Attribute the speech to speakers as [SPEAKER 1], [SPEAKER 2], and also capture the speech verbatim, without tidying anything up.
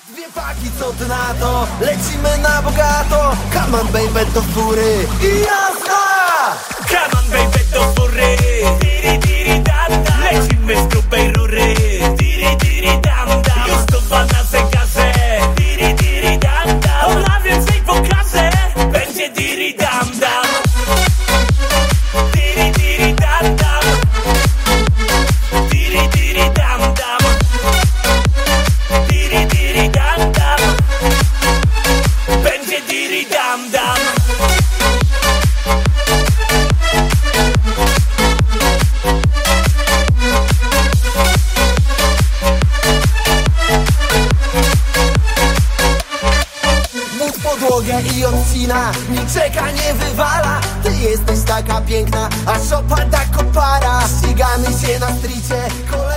[SPEAKER 1] Dwie paki, co ty na to? Lecimy na bogato. Come on baby, do fury i jazda!
[SPEAKER 2] Come on baby, do fury. Diri diri dam dam. Lecimy z grubej rury. Diri diri dam dam. Już stuwa na zegarze. Diri diri dam dam. Ona więcej pokaże. Będzie diri dam dam. Diri diri dam dam. Diri diri dam dam. Diri diri dam dam. Będzie diri dam dam.
[SPEAKER 1] Podłogę i odcina, niczeka nie wywala. Ty jesteś taka piękna, aż opada kopara. Ścigamy się na stricie.